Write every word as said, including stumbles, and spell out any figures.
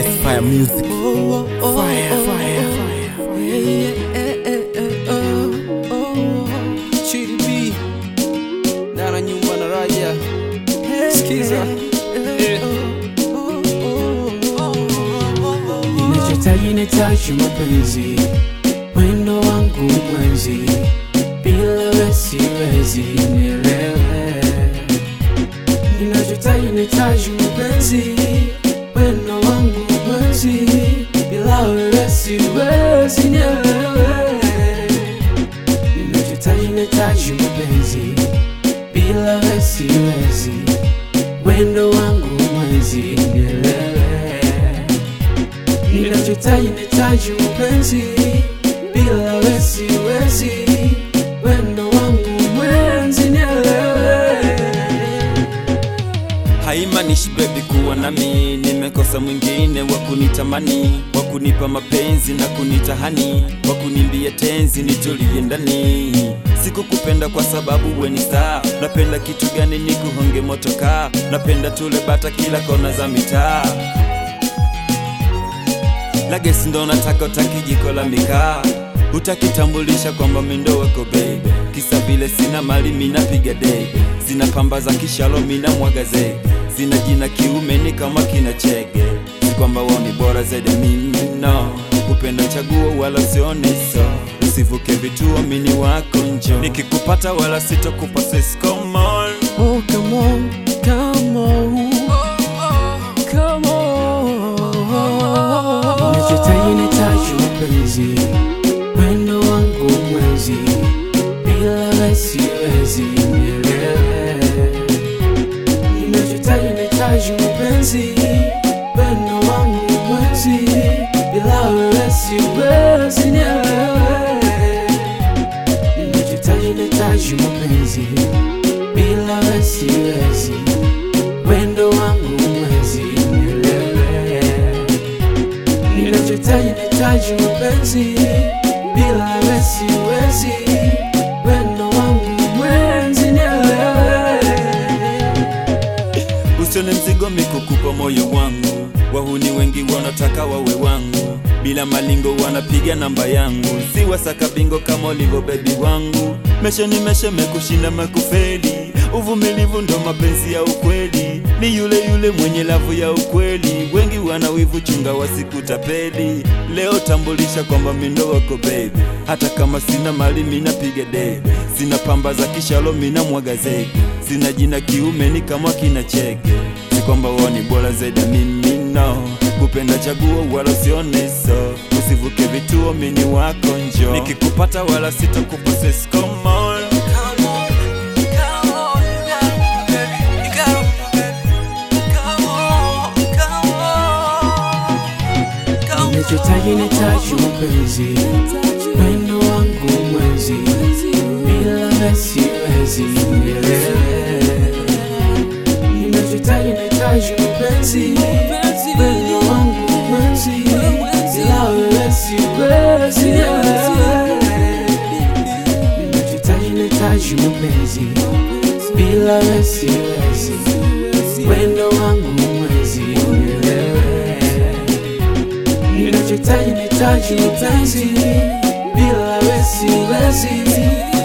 S Fire Music. Fire, fire, fire. Chidi B Nana nyumba na raja Skiza Ninachotaka nitaji mapenzi, wendo wangu mwenzi, bila wewe siwezi nielewe. Ninachotaka nitaji mapenzi, wendo wangu mwenzi, bila wewe siwezi nielewe. Ninachotaka nitaji mapenzi, bila wewe siwezi, wendo wangu mwenzi, nielewe. Ninachotaka nitaji mapenzi, bila wewe siwezi, wendo wangu mwenzi, nielewe. Haimanishi baby kuwa nami, nimekosa mwingine wakunitamani, wakunipa mapenzi na kunitahani, wakunimbia tenzi nitulie ndani. Sikukupenda kwa sababu we ni star, napenda kitu gani nikuhonge motoka, napenda tule bata kila kona za mitaa. Lagesi ndo nataka utaki jiko la mikaa, utakitambulisha kwamba mindo wako baby. Kisa vile sina mali mina piga debe, sina pamba za kishalo mina mwaga zege, sina jina kiume ni kama kina chege. Si kwamba wao ni bora zaidi mimi no, kupenda chaguo wala usione so, usivuke vituo mini wako njo, nikikupata wala sitokupa sis. Come on, oh come on, come on, come on. Ninachotaka nitaji mapenzi, wendo wangu mwenzi, bila wewe siwezi nielewe. Ninachotaka nitaji mapenzi, wendo wangu mwenzi, bila wewe siwezi nielewe. Ninachotaka nitaji mapenzi, bila wewe siwezi, wendo wangu mwenzi, nielewe. Ninachotaka nitaji mapenzi, bila wewe siwezi, wendo wangu mwenzi, nielewe. usione mzigo mikukupa moyo wangu, wahuni wengi wanataka wawe wangu, bila malingo wanapiga namba yangu, si wasaka bingo kama olivo baby wangu. Mesha ni mesha mekushinda makufeli, uvumilivu ndo mapenzi ya ukweli, ni yule yule mwenye lavu ya ukweli. Wengi wanawivu chunga wasikutapeli, leo tambulisha kwamba mindo wako baby. Hata kama sina mali mina piga debe, sina pamba za kishalo mina mwaga zege, sina jina kiume ni kama kina chege. Si kwamba wao ni bora zaidi mimi no, kupenda chaguo wala usione so, usivuke vituo mini wako njo, nikikupata wala sitokupa sis. Come on, Come on, come on, baby, you got it, baby. Come on, come on, come on. Ninachotaka nitaji mapenzi, wendo wangu mwenzi, bila wewe siwezi nielewe. Ninachotaka nitaji mapenzi, wendo wangu mwenzi, bila wewe siwezi nielewe. Ninachotaka nitaji mapenzi, bila wewe siwezi, wendo wangu mwenzi, nielewe. Ninachotaka nitaji mapenzi, bila wewe siwezi,